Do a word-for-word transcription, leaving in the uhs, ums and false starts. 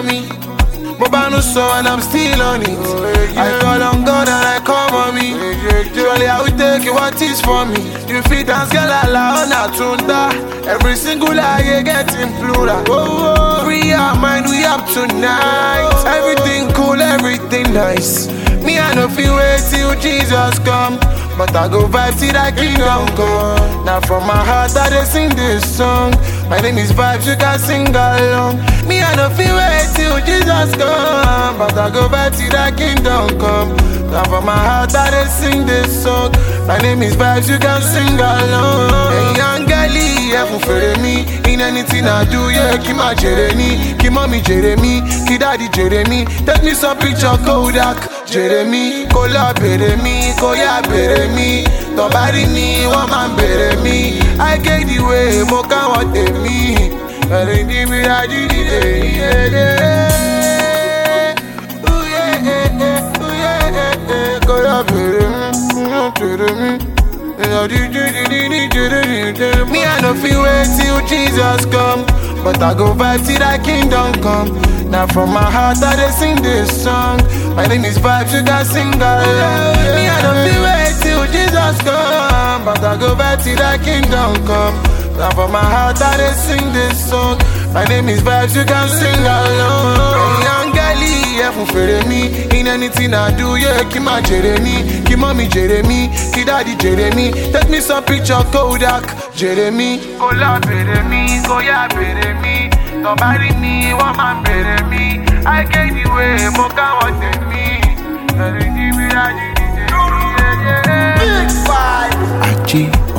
for me. Mobano so and I'm still on it. I call on God and I come on me. Surely I will take you what is for me. You fit dance girl ala on a tunda. Every single lie getting plural. Free our mind, we up tonight. Everything cool, everything nice. Me I no feel wait till Jesus come, but I go vibe till that kingdom come. Now from my heart I dey sing this song. My name is Vibes, you can sing along. Me I no feel wait till Jesus come, but I go vibe till that kingdom come. Now from my heart I dey sing this song. My name is Vibes, you can sing along. Hey young girlie, yeah, for me. In anything I do, yeah, keep my Jeremy, keep mommy Jeremy, keep daddy Jeremy. Take me some picture Kodak, Jeremy, Kola Beremi, Koya Beremi. Nobody me, one man Beremi. I get the way, Moka want me. I didn't give me that, yeah, yeah. Ooh, yeah, yeah, yeah. Ooh, yeah, yeah, yeah. Koya Beremi, Jeremy. Me I no feel wait till Jesus come, but I go vibe till that kingdom come. Now from my heart I dey sing this song. My name is Vibes, you can sing along. Me I no feel wait till Jesus come, but I go vibe till that kingdom come. Now from my heart I dey sing this song. My name is Vibes, you can sing along. Hey young girlie, yeah, for me. In anything I do, yeah, keep my Jeremy, keep mommy Jeremy, keep daddy Jeremy. Take me some picture Kodak, Jeremy. Kola Beremi, Koya Beremi. Nobody me, one man Beremi. I get the way, Moka want me. Big five. Achi.